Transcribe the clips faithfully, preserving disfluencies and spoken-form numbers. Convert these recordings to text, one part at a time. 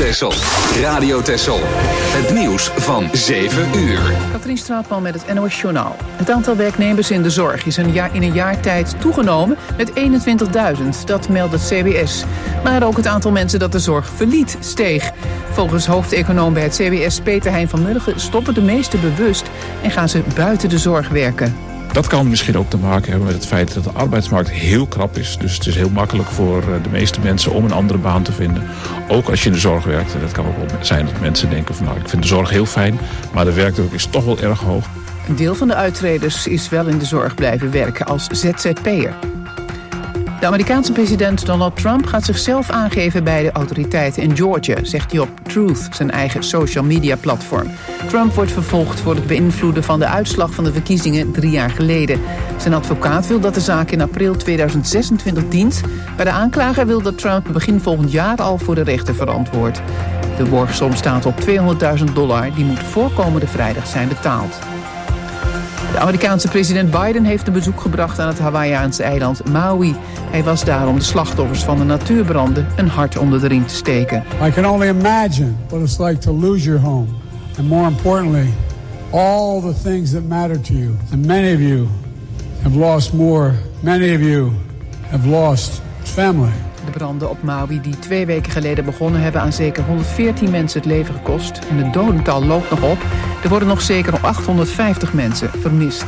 Texel. Radio Texel. Het nieuws van zeven uur. Katrien Straatman met het N O S Journaal. Het aantal werknemers in de zorg is een jaar, in een jaar tijd toegenomen met eenentwintigduizend. Dat meldt het C B S. Maar ook het aantal mensen dat de zorg verliet steeg. Volgens hoofdeconoom bij het C B S Peter Hein van Mulligen stoppen de meesten bewust en gaan ze buiten de zorg werken. Dat kan misschien ook te maken hebben met het feit dat de arbeidsmarkt heel krap is. Dus het is heel makkelijk voor de meeste mensen om een andere baan te vinden. Ook als je in de zorg werkt. En dat kan ook wel zijn dat mensen denken van nou, ik vind de zorg heel fijn, maar de werkdruk is toch wel erg hoog. Een deel van de uittreders is wel in de zorg blijven werken als Z Z P'er. De Amerikaanse president Donald Trump gaat zichzelf aangeven bij de autoriteiten in Georgia, zegt hij op Truth, zijn eigen social media platform. Trump wordt vervolgd voor het beïnvloeden van de uitslag van de verkiezingen drie jaar geleden. Zijn advocaat wil dat de zaak in april tweeduizend zesentwintig dient, maar de aanklager wil dat Trump begin volgend jaar al voor de rechter verantwoordt. De borgsom staat op tweehonderdduizend dollar, die moet voor komende vrijdag zijn betaald. De Amerikaanse president Biden heeft een bezoek gebracht aan het Hawaïaanse eiland Maui. Hij was daar om de slachtoffers van de natuurbranden een hart onder de riem te steken. I can only imagine what it's like to lose your home. And more importantly, all the things that matter to you. And many of you have lost more. Many of you have lost family. De branden op Maui die twee weken geleden begonnen hebben aan zeker honderdveertien mensen het leven gekost. En het dodental loopt nog op. Er worden nog zeker achthonderdvijftig mensen vermist.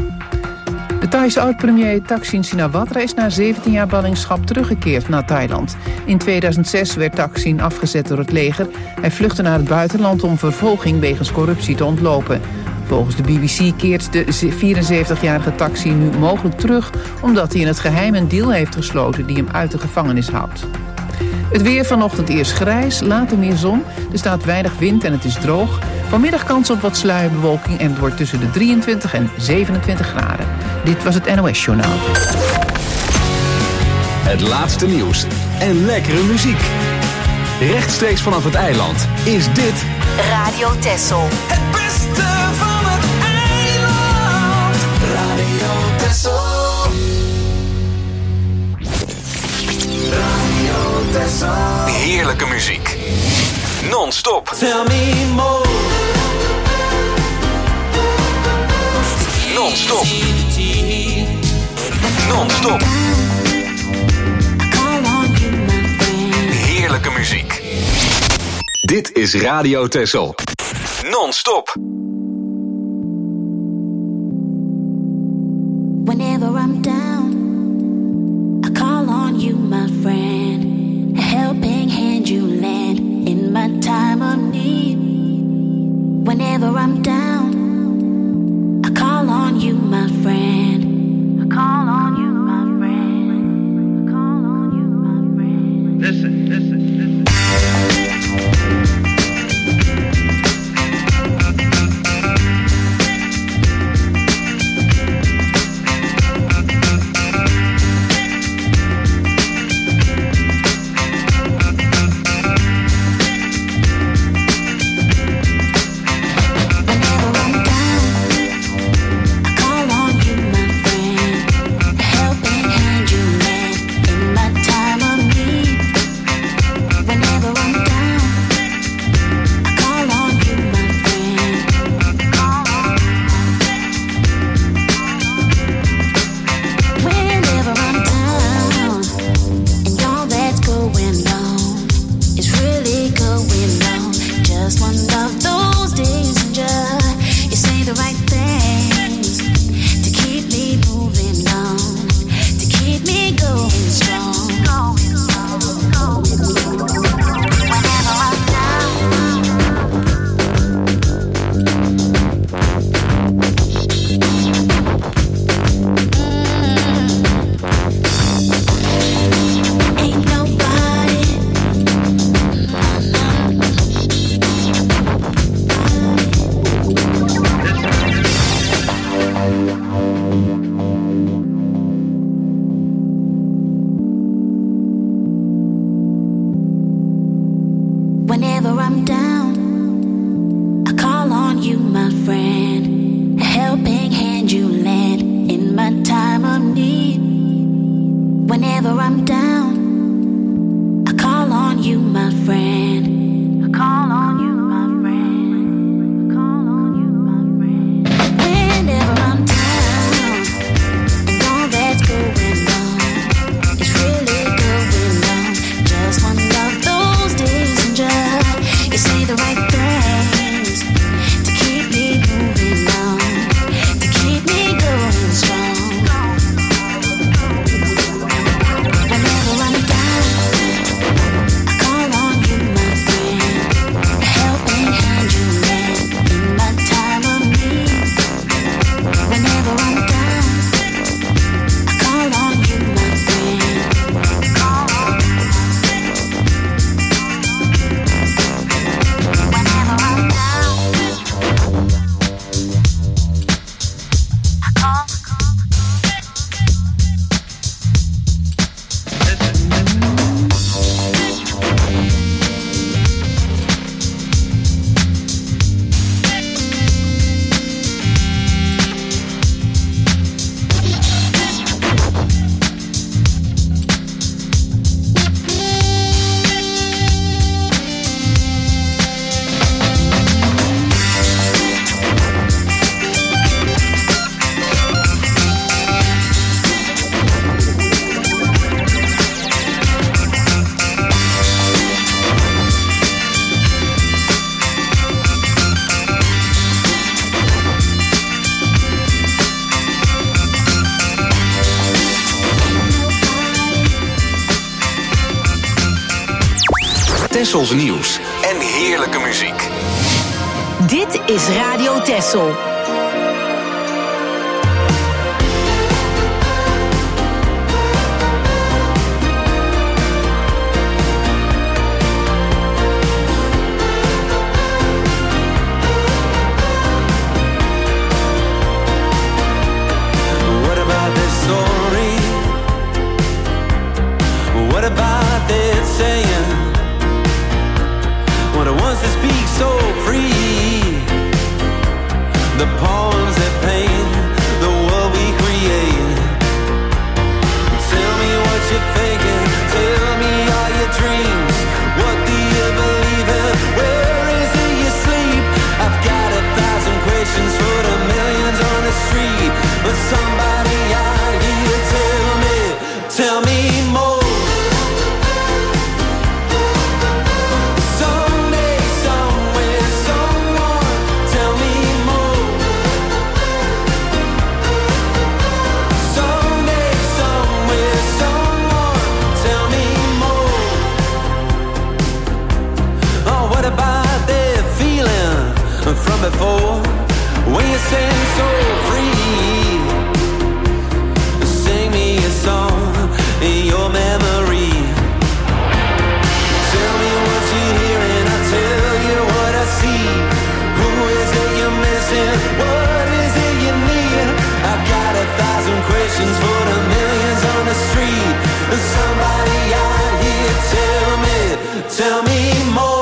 De Thaise oud-premier Thaksin Shinawatra is na zeventien jaar ballingschap teruggekeerd naar Thailand. In tweeduizend zes werd Thaksin afgezet door het leger. Hij vluchtte naar het buitenland om vervolging wegens corruptie te ontlopen. Volgens de B B C keert de vierenzeventigjarige Thaksin nu mogelijk terug omdat hij in het geheim een deal heeft gesloten die hem uit de gevangenis houdt. Het weer vanochtend eerst grijs, later meer zon. Er staat weinig wind en het is droog. Vanmiddag kans op wat sluierbewolking en het wordt tussen de drieëntwintig en zevenentwintig graden. Dit was het N O S Journaal. Het laatste nieuws en lekkere muziek. Rechtstreeks vanaf het eiland is dit Radio Texel. Het beste van het eiland. Radio Texel. Radio Texel. Heerlijke muziek. Non-stop. Tell me more. Non-stop. Non-stop. Heerlijke muziek. Dit is Radio Texel. Non-stop. Whenever I'm down, I call on you, my friend. A helping hand you lend in my time of need. Whenever I'm down, I call on you, my friend. I call on you, my friend. I call on you, my friend. Listen, listen, listen. Whenever I'm down, I call on you, my friend. Tessels nieuws en heerlijke muziek. Dit is Radio Tessel. What about that saying? When it wants to speak so free, the poems that paint the world we create. Tell me what you're thinking, tell me all your dreams. What do you believe in? Where is it you sleep? I've got a thousand questions for the millions on the street. But somebody out here tell me, tell me more. From before, when you sing so free, sing me a song in your memory. Tell me what you're hearing, I'll tell you what I see. Who is it you're missing? What is it you need? I've got a thousand questions for the millions on the street. Somebody out here, tell me, tell me more.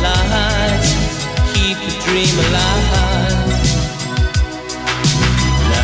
dream alive.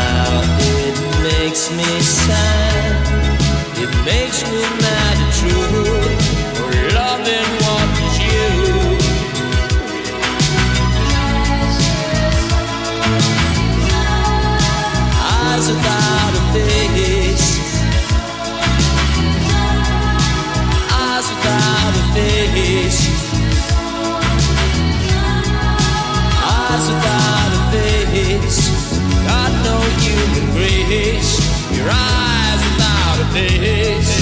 face.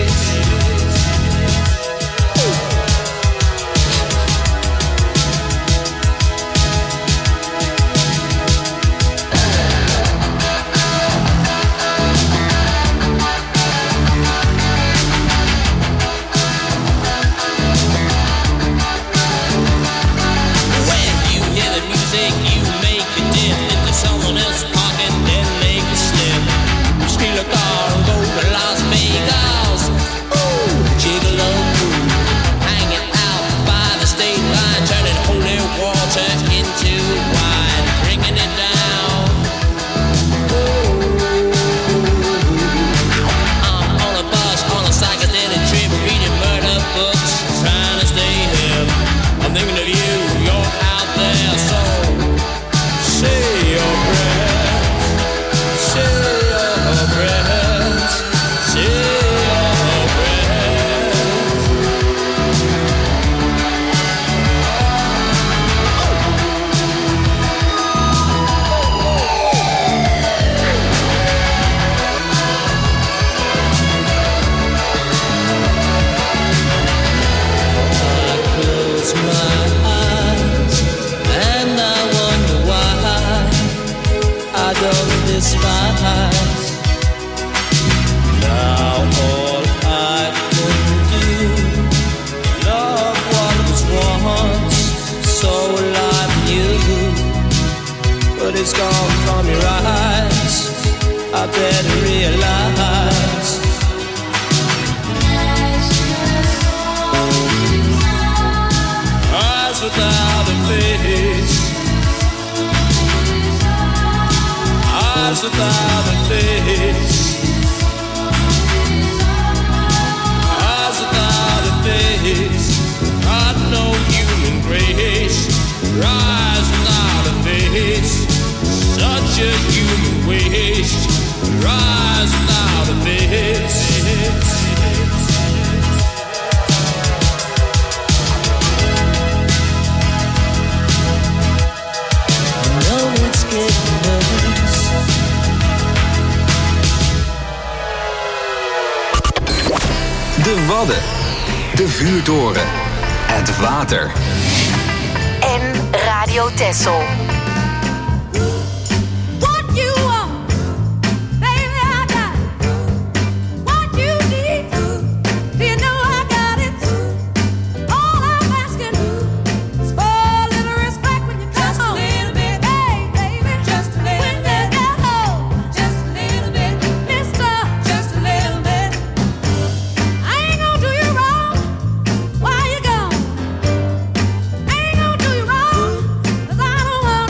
It's gone from your eyes. I better realize eyes without a face, eyes without a face, eyes without a face. Got no human grace. Eyes without a face. Such a human waste. Rise without a face. I know it's getting worse. De Wadden. De Vuurtoren. Het water. En Radio Texel. Why you gone? Ain't gonna do you wrong, 'cause I don't want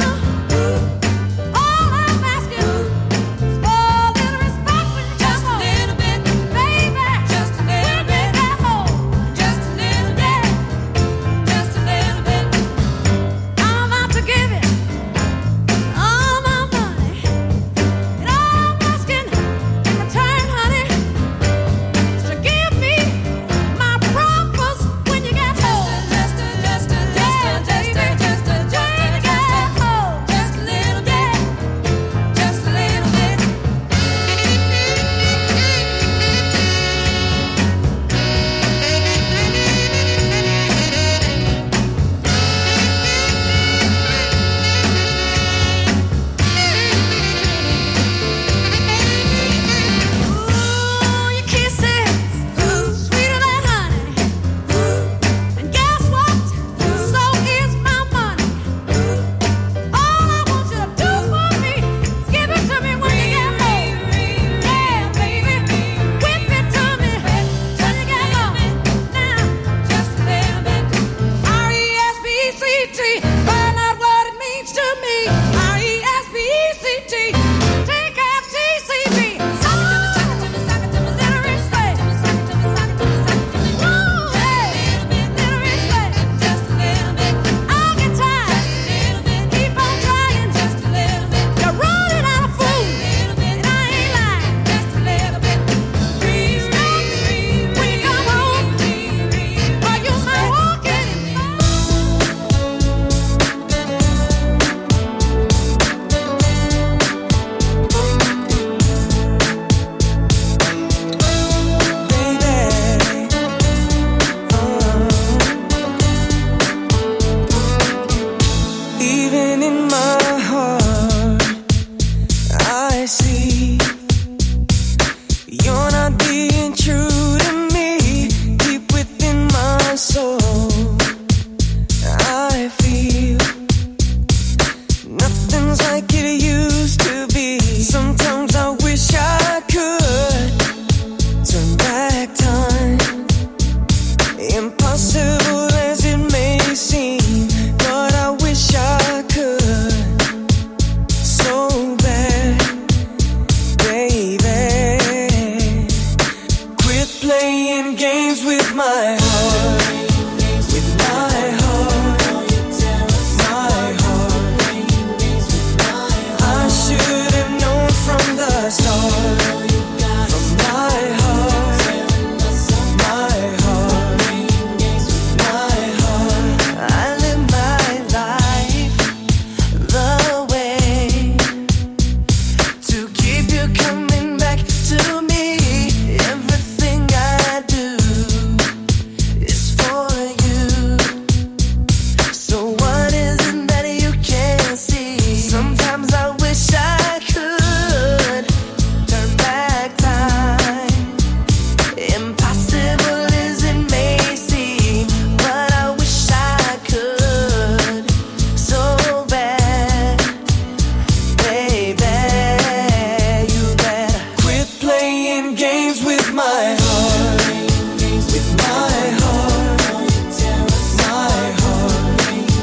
my heart, with my heart, my heart. I should have known from the start, from my heart, my heart, my heart. I live my life the way to keep you coming back to me. Everything I do is for you. So what is it that you can't see? Sometimes I wish I could turn back time. Impossible as it may seem, but I wish I could so bad. Baby, you better quit playing games with my heart, with my heart, my heart.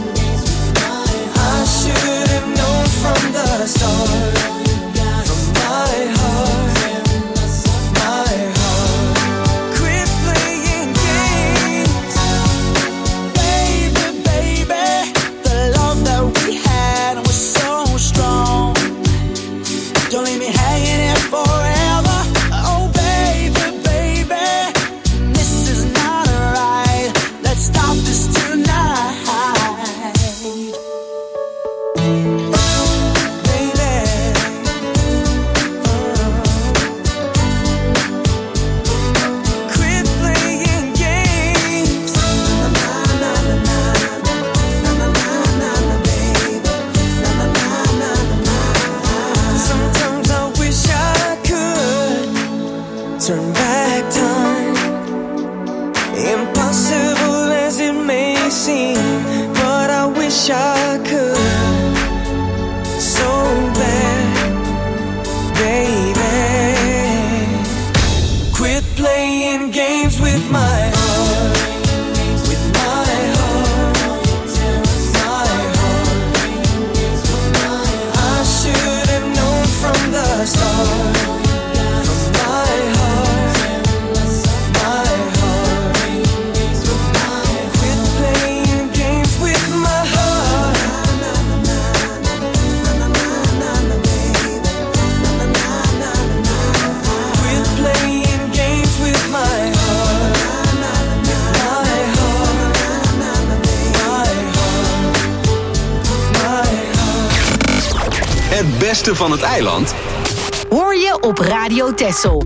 I should have known from the start, from my heart, my heart. Quit playing games, baby, baby. The love that we had was so strong. Don't leave me hanging here forever. Oh, baby, baby, this is not right. Let's stop this tonight. Baby, quit playing games. Na na na na na, na na na na na, baby. Na na na na na na. Sometimes I wish I could turn back time. Impossible as it may seem, but I wish I could so bad, baby. Quit playing games with my heart, with my heart, my heart. I should have known from the start, from my heart, my heart. Quit playing games with my heart. Quit playing games with my heart, my heart, my heart. Het beste van het eiland Hoor je op Radio Texel.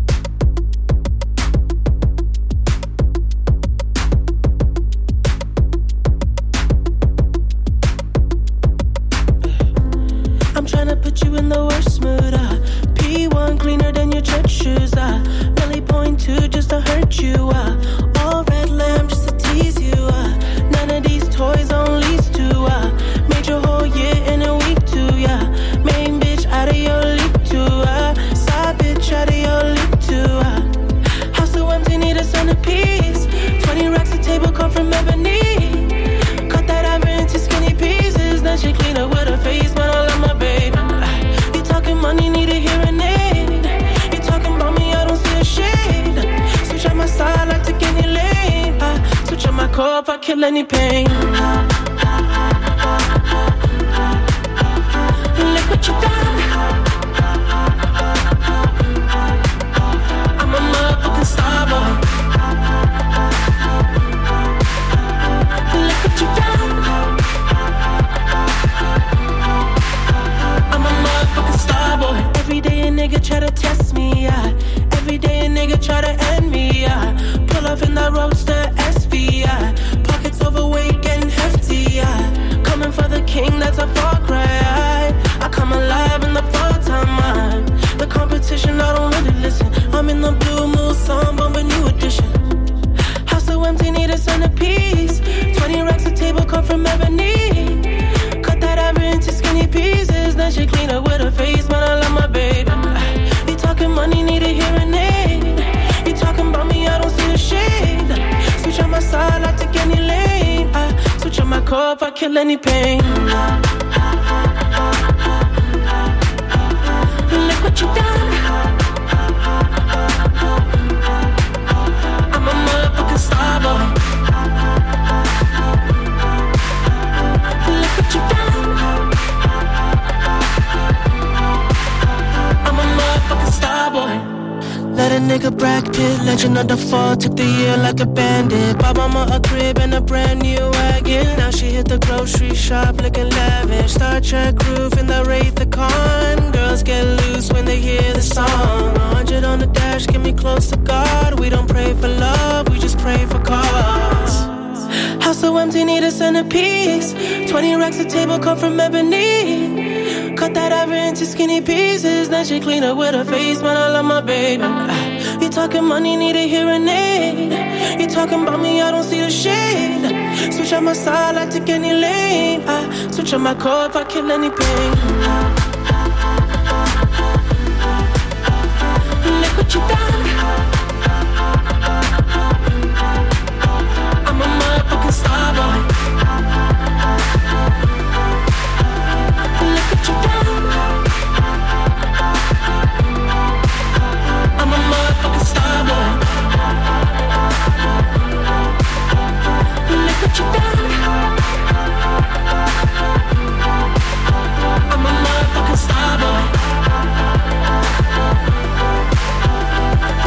I'm tryna put you in the worst mood. Uh. P one cleaner than your church shoes. Uh. Really point two just to hurt you. Uh. All red lamb just to tease you. Uh. None of these toys on lease to. Uh. Made your whole year in a week too. Yeah. Main bitch out of your league too. Uh. Side bitch out of your league too. Uh. House so empty, need a centerpiece. Twenty racks a table come from ebony. Cut that ever into skinny pieces. Then she clean up with her face, but I love my baby. You talking money, need a hearing aid. You talking about me, I don't see a shade. Switch on my side, I take any lane. I switch on my core if I kill any pain. Look what you done. I'm a motherfucking star boy. Look what you done. I'm a motherfucking star boy. Every day a nigga try to test me, yeah. Every day a nigga try to end me, yeah. Pull off in that roadster S V, yeah. Pockets overweight, getting hefty, yeah. Coming for the king, that's a far cry. I come alive in the fall time, man. The competition, I don't really listen. I'm in the blue mood, song, bumping new edition. House so empty, need a centerpiece. Twenty racks a table come from ebony. Cut that ever into skinny pieces. Then she clean up with her face, man, I love my baby. You talking money, need a hearing aid. You talking about me, I don't see a shade. Switch on my side, I take any lane. I switch on my core if I kill any pain. Look what you done. I'm a motherfucking star. Let a nigga Brad Pitt, legend of the fall, took the year like a bandit. Bought mama a crib and a brand new wagon. Now she hit the grocery shop looking lavish. Star Trek roof in the Wraith the Con. Girls get loose when they hear the song. A hundred on the dash, get me close to God. We don't pray for love, we just pray for cause. House so empty, need a centerpiece. Twenty racks a table come from ebony. Cut that ivory into skinny pieces. Then she clean up with her face, man, I love my baby. You talking money, need a hearing aid. You talking about me, I don't see the shade. Switch on my side, I take any lane. I switch on my core if I kill any pain. Look what you done. I'm a motherfucking star boy. Look what you done. I'm a motherfucking star boy. Look what you done. I'm a motherfucking star boy.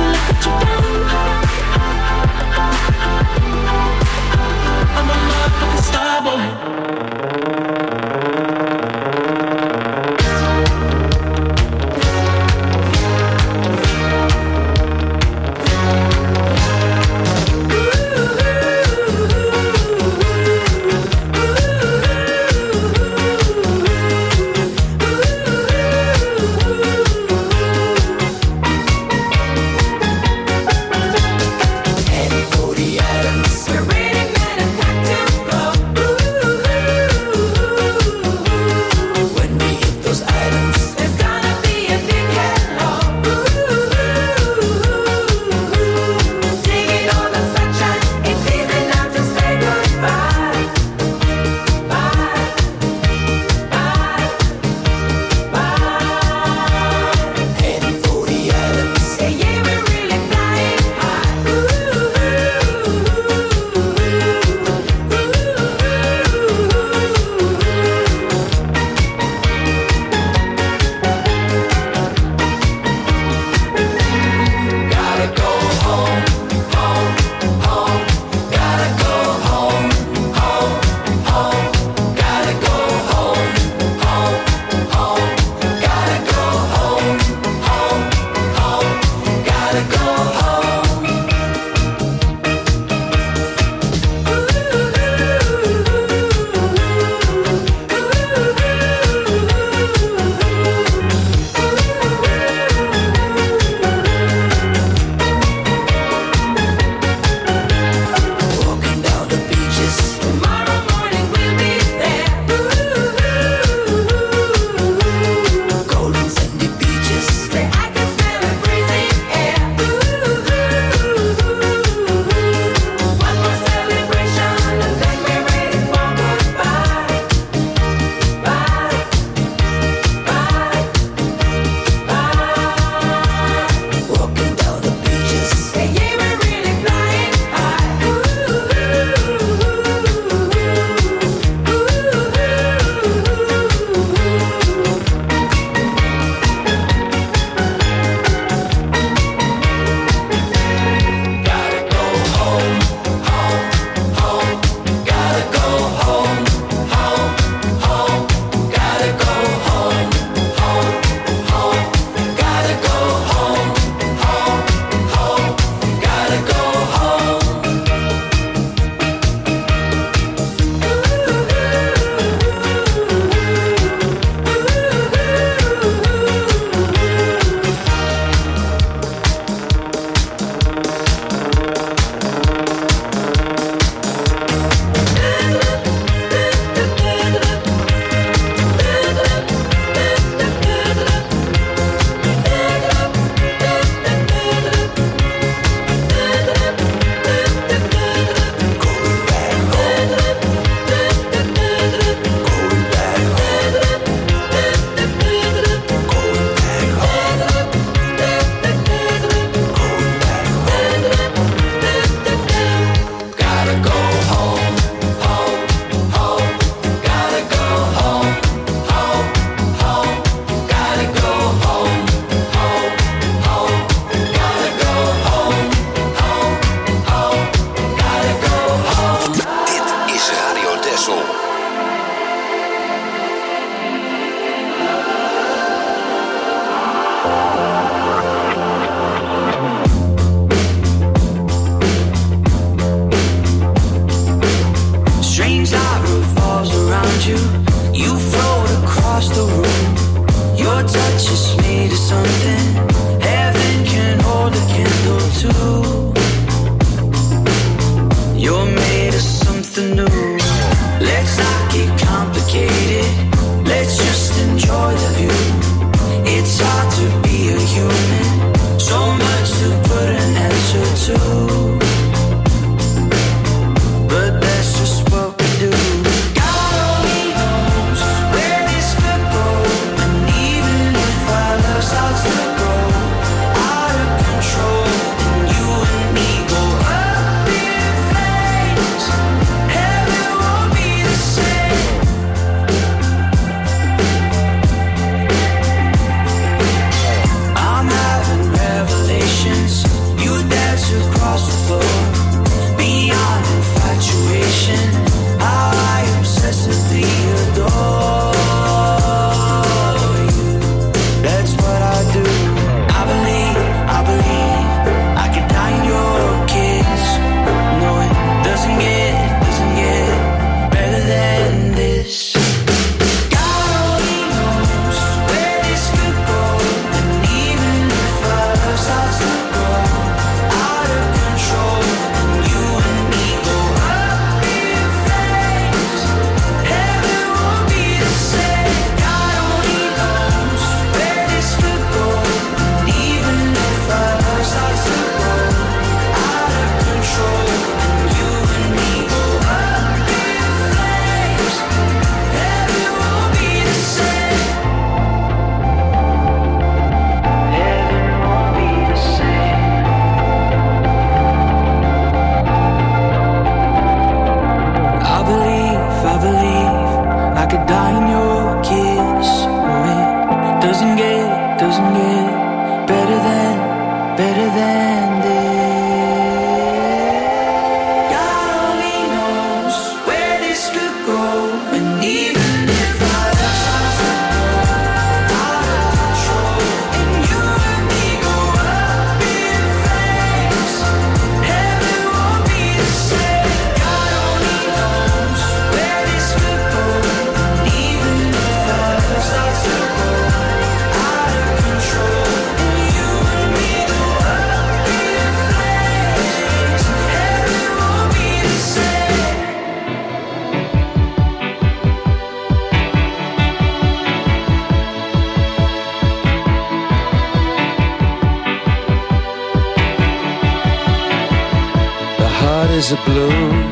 as a bloom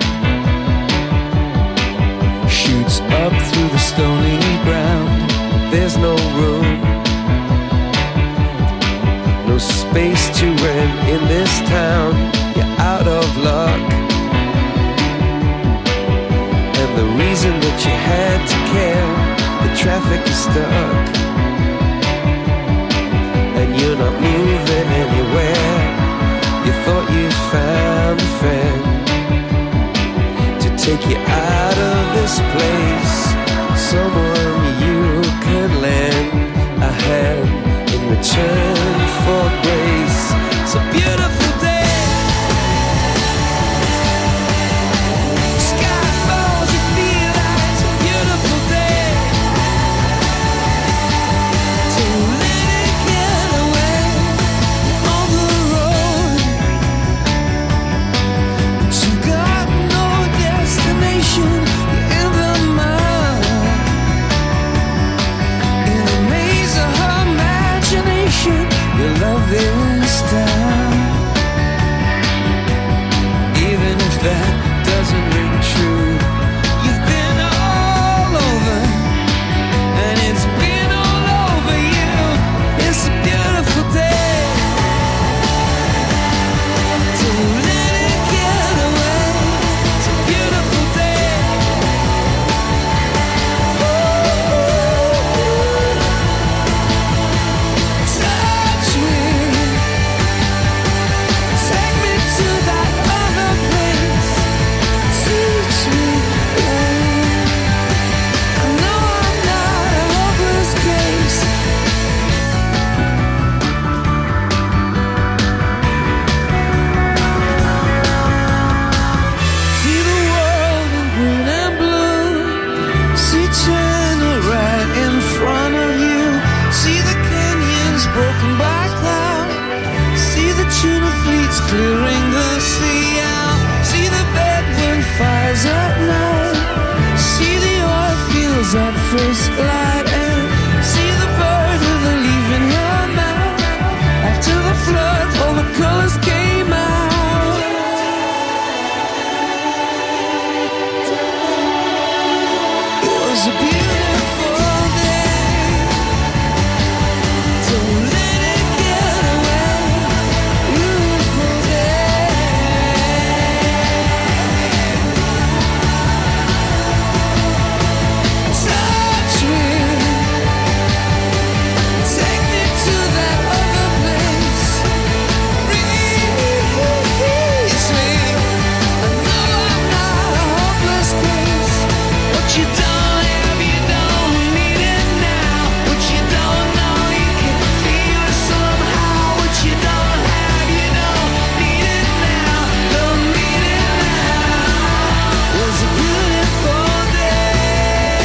shoots up through the stony ground. There's no room, no space to rent in this town. You're out of luck, and the reason that you had to care, the traffic is stuck, and you're not moving anywhere. You thought you found a friend to take you out of this place, someone you can lend a hand in return for grace. It's a beautiful day. Sky falls, you feel like it's a beautiful day. So let it get away on the road, but you've got no destination. You're in the mud, in a maze of her imagination. Your love is down, even if that doesn't ring true. You've been all over, and it's been all over you. It's a beautiful day. So let it get away. It's a beautiful day. Touch me, take me to that other place. Teach me, babe. I know I'm not a hopeless case. See the world in green and blue. See China right in front of you. See the canyons broken by cloud. See the tuna fleets clearing the sea out. See the bedroom fires at night. See the oil fields at first light. And see the bird with a leaf in her mouth. After the flood, all the colors came out. It was a beautiful day. So let it get away. Beautiful day. Touch me, take me to that other place. Release me. I know I'm not a hopeless case. What you don't have, you don't need it now. What you don't know, you can feel it somehow. What you don't have, you don't need it now. Don't need it now. It was a beautiful day.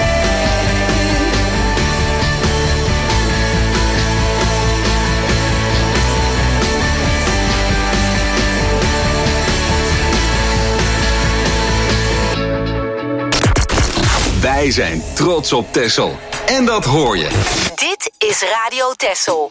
Wij zijn trots op Texel. En dat hoor je. Dit is Radio Texel.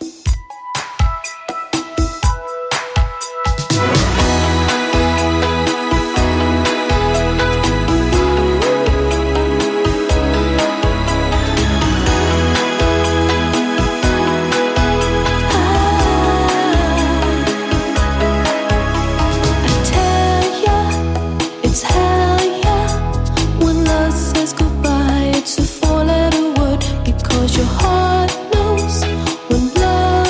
It's hell, yeah. When love says goodbye, it's a four-letter word. Because your heart knows when love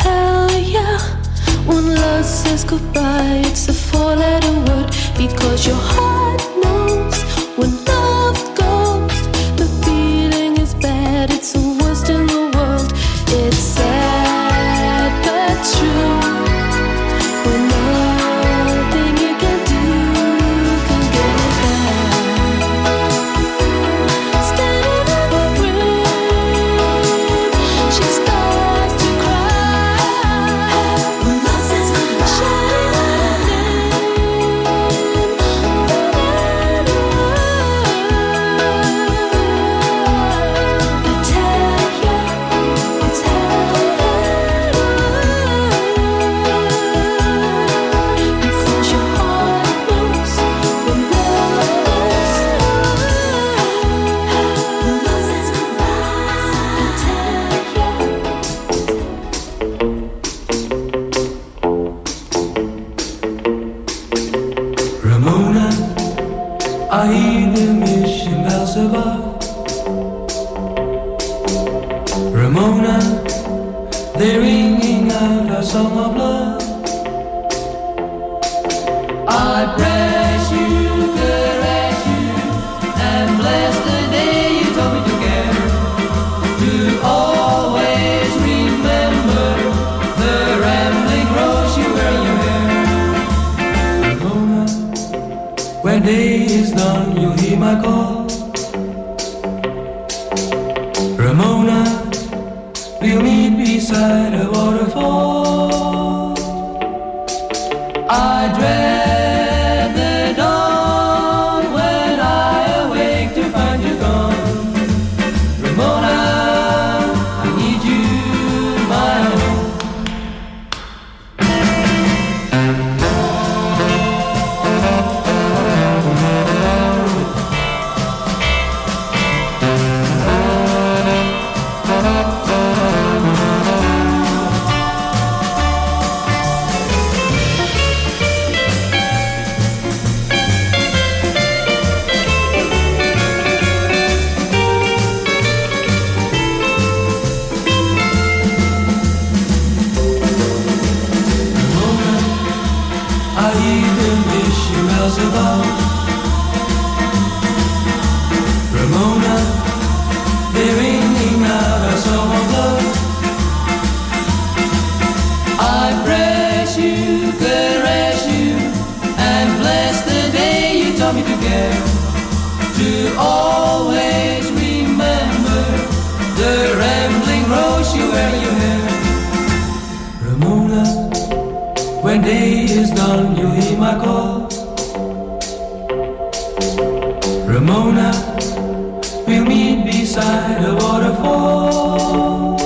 tell ya, when love says goodbye, it's a four-letter word, because your heart knows when love goes, the feeling is bad, it's the worst in the world. It's sad but true, when nothing you can do can get it back. Standing in the room, she starts to cry. When love says goodbye, I hear the mission bells above. Ramona, they're ringing out our song of love. I press you, caress you, and bless the day you told me to care. To always remember the rambling rose you wear in your hair. Ramona, when day is done, you'll hear my call. Ramona, we'll meet beside a waterfall. I dread the dawn when I awake to find you gone. Ramona, I need you, my own. Above. Ramona, they're ringing out our song of love. I press you, caress you, and bless the day you taught me to care. To always remember the rambling rose you wear in your hair. Ramona, when day is done, you'll hear my call. Ramona, we'll meet beside a waterfall.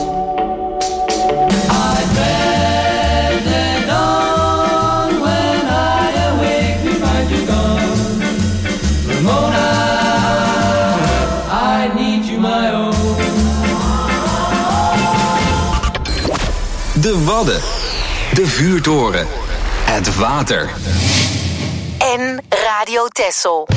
I dread the dawn when I awake to find you gone. Ramona, I need you, my own. De Wadden, de vuurtoren, het water. En Radio Texel.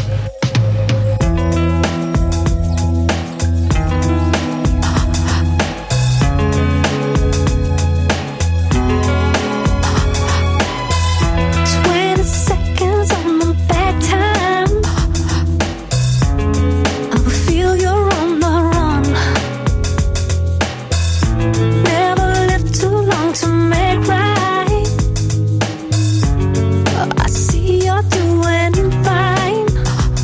I see you're doing fine.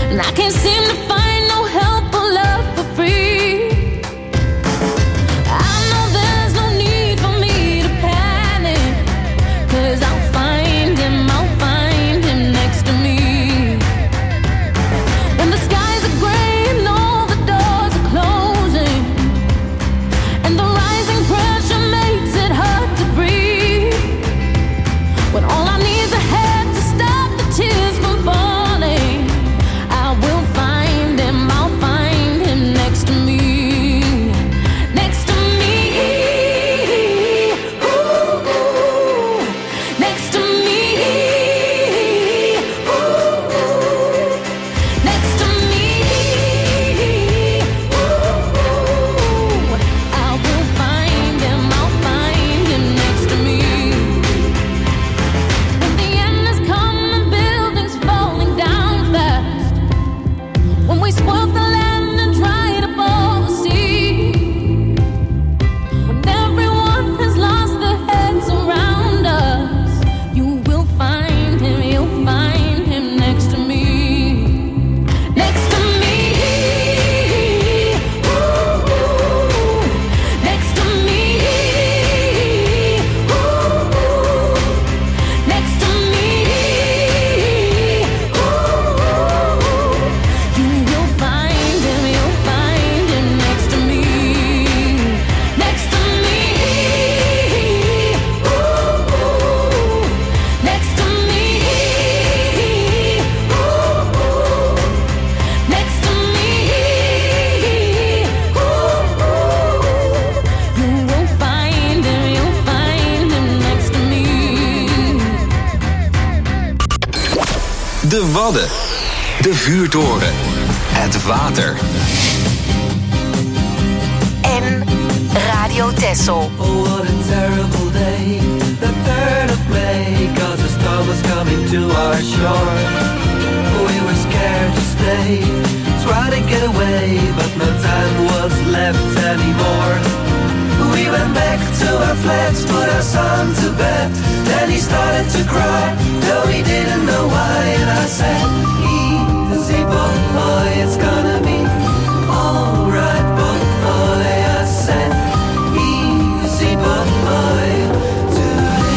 and I can't seem to find no help or love for free. I know there's no need for me to panic, 'cause I'll find him, I'll find him next to me. When the skies are gray and all the doors are closing, and the rising pressure makes it hard to breathe, when all I need is a hand to stop the tears from falling, I will find him, I'll find him next to me. Next to me. Ooh, next to me. Ooh, next to me. Ooh, I will find him, I'll find him next to me. When the end has come and buildings falling down fast, when we spoil the land and dried up all the sea, when everyone has lost their heads around us, you will find him, you'll find him next to me. Next to me. Ooh, next to me. Ooh, next to me. Ooh, you will find him, you'll find him next to me. Next to me. Ooh, next to me. Ooh, next to me. Ooh, you will find him, you'll find him next to me. De Wadden. De vuurtoren. Het water. En Radio Texel. Oh, what a terrible day, the third of May, 'cause the storm was coming to our shore. We were scared to stay, try to get away, but no time was left anymore. We went back to our flats, put our son to bed, then he started to cry, though he didn't know why, and I said, easy boy, it's gonna be alright boy, I said, easy boy, to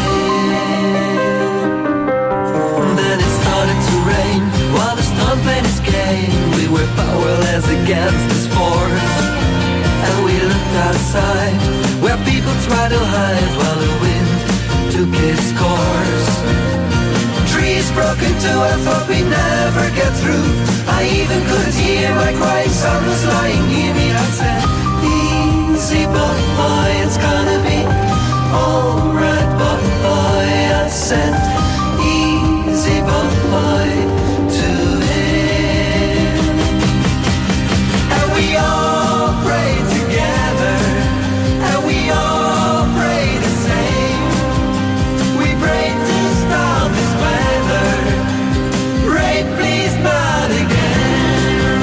him. Then it started to rain, while the storm played its game, we were powerless against this force, and we looked outside, where people tried to hide, while the wind took its course. Trees broke into, I thought we'd never get through, I even couldn't hear my crying son was lying near me. I said, easy boy, it's gonna be alright boy, I said, easy boy, to him. And we all prayed together, and we all prayed the same. We prayed to stop this weather, pray please not again.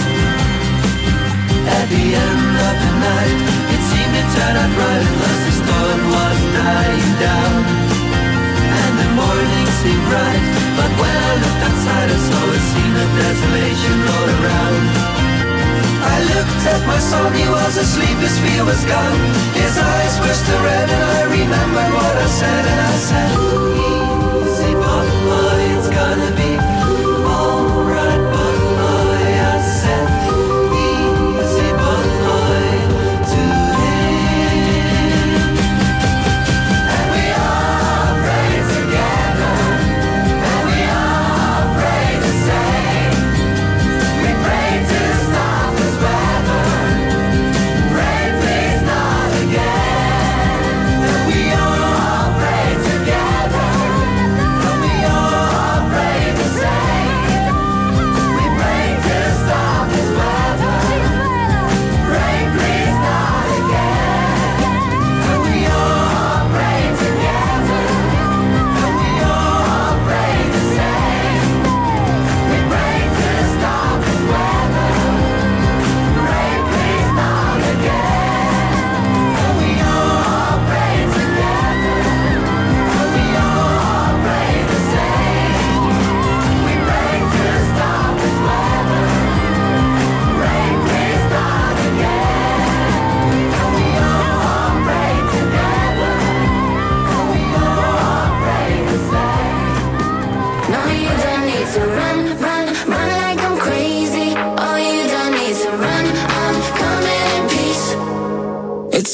At the end of the night, it seemed to turn out right, unless the storm was dying down, and the morning seemed bright, but when I looked outside I saw a scene of desolation all around. I looked at my son, he was asleep, his fear was gone, his eyes were still red, and I remembered what I said, and I said, easy boy, it's gonna be alright boy, I said, easy boy, to him. And we all prayed together, and we all prayed the same. We prayed to stop this weather, pray please not again. And we all prayed together.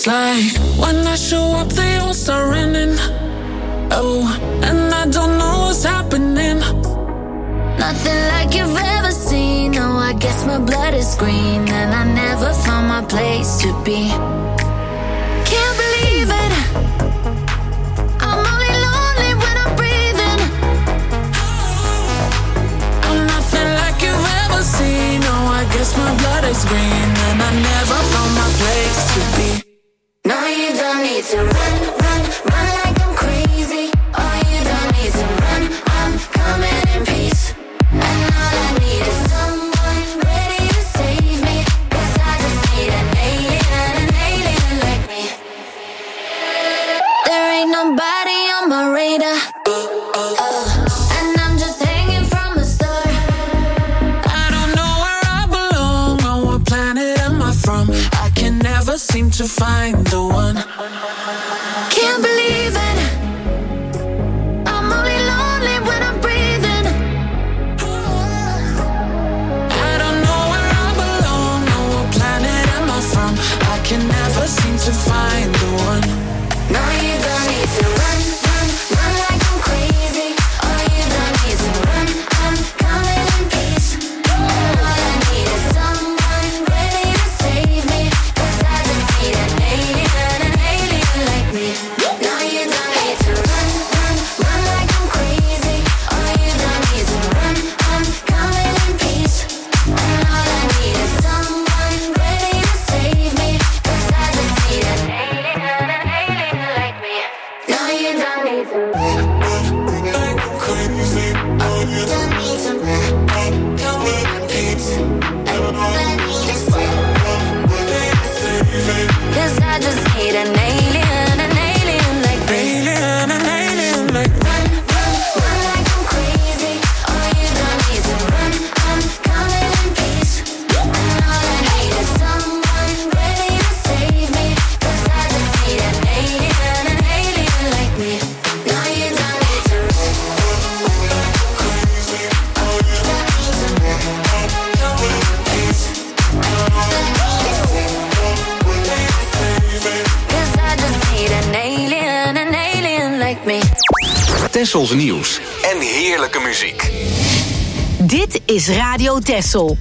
It's like when I show up, they all start running. Oh, and I don't know what's happening. Nothing like you've ever seen. No, I guess my blood is green, and I never found my place to be. Can't believe it. I'm only lonely when I'm breathing. I'm nothing like you've ever seen. No, I guess my blood is green, and I never found my place to be. No, you don't need to run, run, run like I'm crazy. Oh, you don't need to run. I'm coming in peace. And all I need is someone ready to save me. 'Cause I just need an alien, an alien like me. There ain't nobody on my radar. Oh, and I'm just hanging from a star. I don't know where I belong, on what planet am I from? I can never seem to find the one. Can't believe it. I'm only lonely when I'm breathing. I don't know where I belong, on what planet am I from? I can never seem to find the one. No, you don't need to run, run, run like I'm crazy. Oh, you don't need to run. I'm coming in peace. All I need is someone ready to save me. 'Cause I just need an alien, an alien like me. No, you don't need to run, run, run like I'm crazy. Oh, you don't need to run. I'm coming in peace. And all I need is someone ready to save me. 'Cause I just need an alien, an alien like me. No, you don't need to run. Like I'm crazy, oh, you Don't need to run. come in peace. All I need is Save me. 'cause I just need an alien, an alien like me. Alien, an alien like me. Run, run, run like I'm crazy. Oh, you don't need to run. I'm coming in peace. And all I need is someone ready to save me. 'Cause I just need an alien, an alien like me. No, you don't need to run. Crazy, oh, you Don't need to run. come in peace. Save me. 'Cause I just need an alien, an alien like me. Tessels nieuws en heerlijke muziek. Dit is Radio Tessel.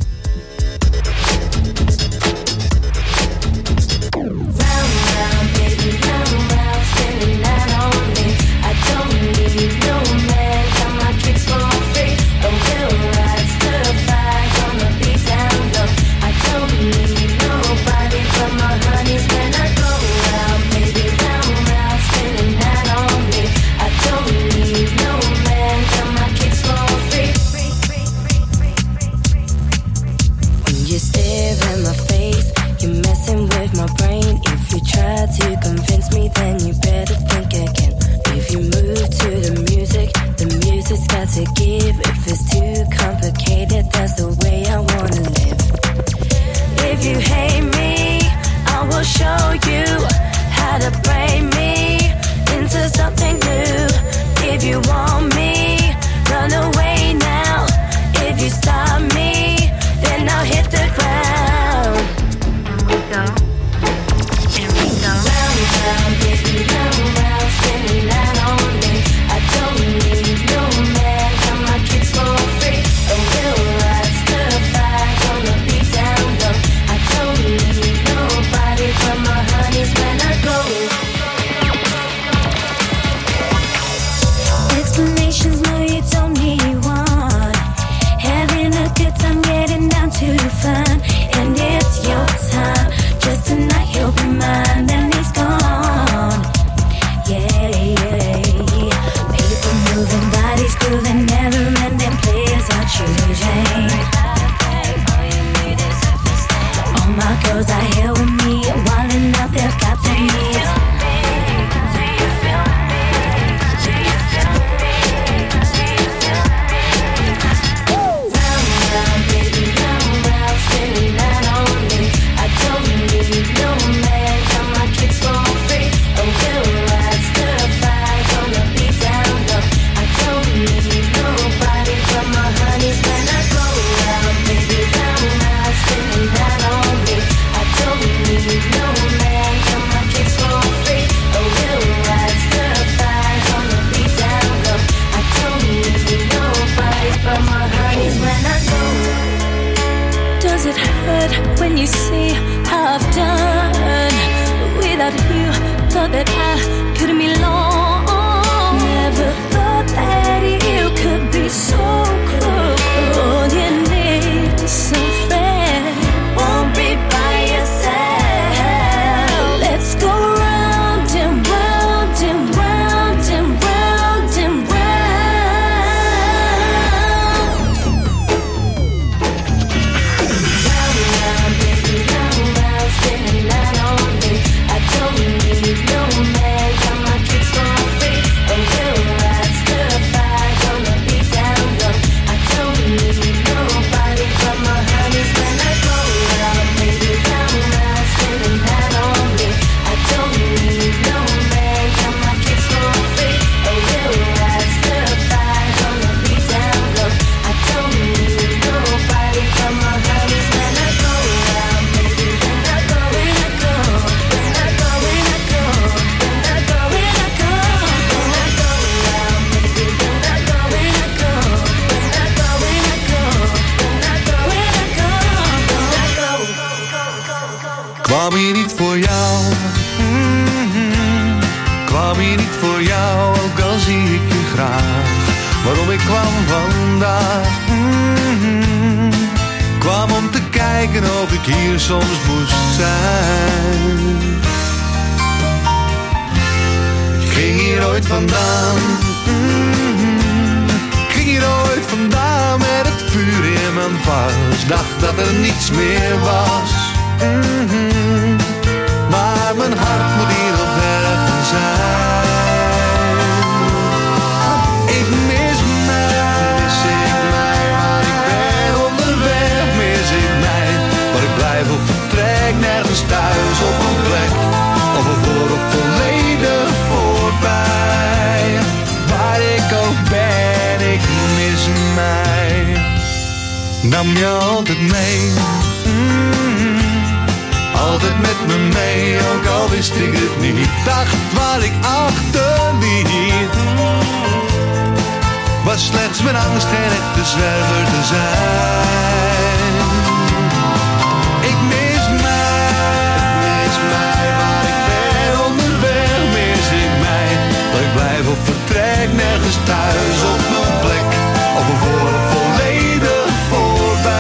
To convince me, then you better think again. If you move to the music, the music's got to give. If it's too complicated, that's the way I wanna live. If you hate me, I will show you how to break me into something new. If you want me, run away now. If you stop me, then I'll hit the ground. And we go. Round, round, baby, round, round, spinning that on me. I don't need no man, got my kicks for free. A real ride, stir fry, gonna be down low. I don't need nobody but my honeys when I go. Explanations, no, you don't need one. Having a good time, getting down to the fun, and it's your time. Just tonight you'll be mine, then he's gone. Yeah, yeah. People moving, bodies grooving, never ending players are choosing. All my girls are here with me, wildin' out, they've got their needs. Round, round, baby, round, round, spinning that on me. I don't need no man, got my kicks for free. A real ride, stir fry, gonna be down low. I don't need nobody but my honeys when I go. good when you see how I've done. Without you, thought that I couldn't be long. Never thought that you could be so cruel. All you need is some friend. Won't be by yourself. Let's go round and round and round and round and round. Round and round, baby, round and round, spinning that on me. I don't need no man, got my kicks for free. A real ride, stir fire, gonna be down low. I don't need nobody but my honeys when I go out, baby, round and round, spinning that on me. I don't need no man, got my kicks for free. A real ride, stir fire, gonna be down low. I don't need nobody but my honeys when I go out, baby, when I go, when I go, when I go, when I go, when I go, when I go, when I go out, baby, when I go, when I go, when I go, when I go, when I go, when I go, when I go. Kwam hier niet voor jou, mm-hmm. Kwam hier niet voor jou, ook al zie ik je graag. Waarom ik kwam vandaag, mm-hmm. Kwam om te kijken of ik hier soms moest zijn. Ik ging hier ooit vandaan, mm-hmm. Ik ging hier ooit vandaan met het vuur in mijn pas. Dacht dat er niets meer was, mm-hmm. Maar mijn hart moet hier nog ergens zijn. Ik mis mij, mis ik mij, waar ik ben onderweg, mis ik mij. Waar ik blijf of vertrek, nergens thuis op een plek. Of ervoor of volledig voorbij. Waar ik ook ben, ik mis mij. Nam je altijd mee, mm-hmm. Altijd met me mee, ook al wist ik het niet. Dacht waar ik achterliet was slechts mijn angst geen echte zwerver te zijn.